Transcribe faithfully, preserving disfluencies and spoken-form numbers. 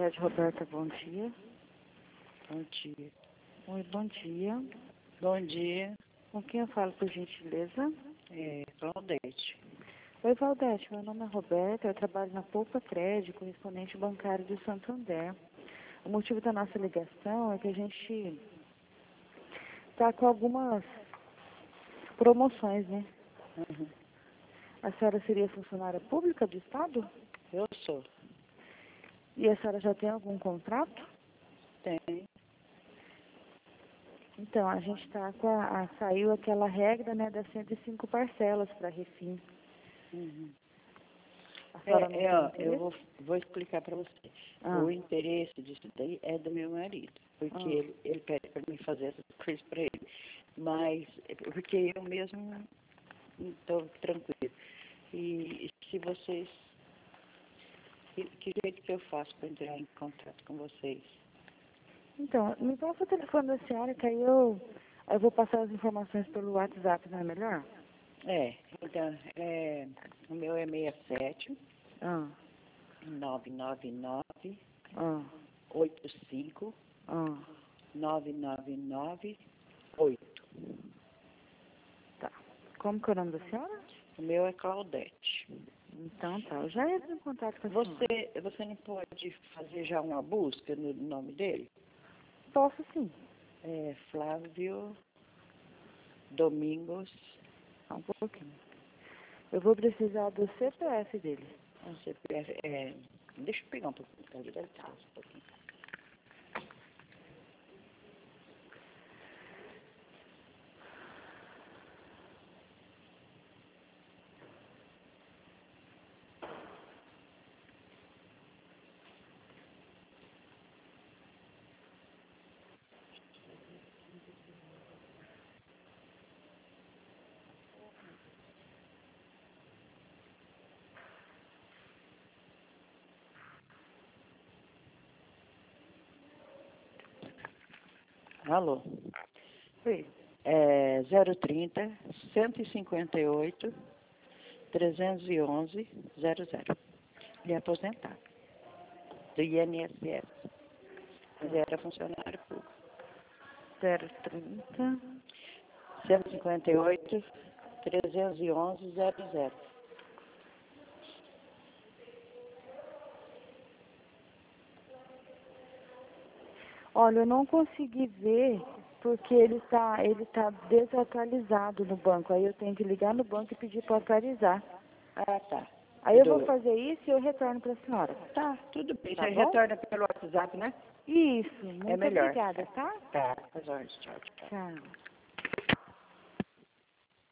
Sicredi, Roberta, bom dia. Bom dia. Oi, bom dia. Bom dia. Com quem eu falo, por gentileza? É, Claudete. Oi, Valdete, meu nome é Roberta, eu trabalho na Poupa Crédito, correspondente bancário de Santander. O motivo da nossa ligação é que a gente está com algumas promoções, né? Uhum. A senhora seria funcionária pública do Estado? Eu sou. E a senhora já tem algum contrato? Tem. Então, a gente está com a, a... Saiu aquela regra, né, das cento e cinco parcelas para refim. Uhum. A É, senhora não é, tem ó, interesse? eu vou, vou explicar para você. Ah. O interesse disso daí é do meu marido, porque Ah. ele, ele pede para mim fazer essas coisas para ele. Mas, é porque eu mesmo não estou tranquilo. E, e se vocês... Que, que jeito que eu faço para entrar em contato com vocês? Então, me passa o telefone da senhora, que aí eu, eu vou passar as informações pelo WhatsApp, não é melhor? É, então, é, o meu é seis sete, Ah, nove nove nove, ah, oito cinco, ah, nove nove nove, oito. tá. Como que é o nome da senhora? O meu é Claudete. Então tá, eu já entro em contato com a senhora. Você, você não pode fazer já uma busca no nome dele? Posso sim. É Flávio Domingos. Só um pouquinho. Eu vou precisar do C P F dele. O C P F, é, deixa eu pegar um pouquinho, tá? Deve estar um pouquinho. Alô? Oi. É zero trinta, cento e cinquenta e oito, trezentos e onze, zero zero. Ele é aposentado do I N S S. Mas era funcionário público. zero trinta. cento e cinquenta e oito, trezentos e onze, zero zero. Olha, eu não consegui ver porque ele está ele tá desatualizado no banco. Aí eu tenho que ligar no banco e pedir para atualizar. Ah, tá. Aí eu vou Do... fazer isso e eu retorno para a senhora. Tá, tudo bem. Tá Você bom? retorna pelo WhatsApp, né? Isso, muito É melhor. obrigada, tá? Tá, às horas. Tchau, tchau. Tchau.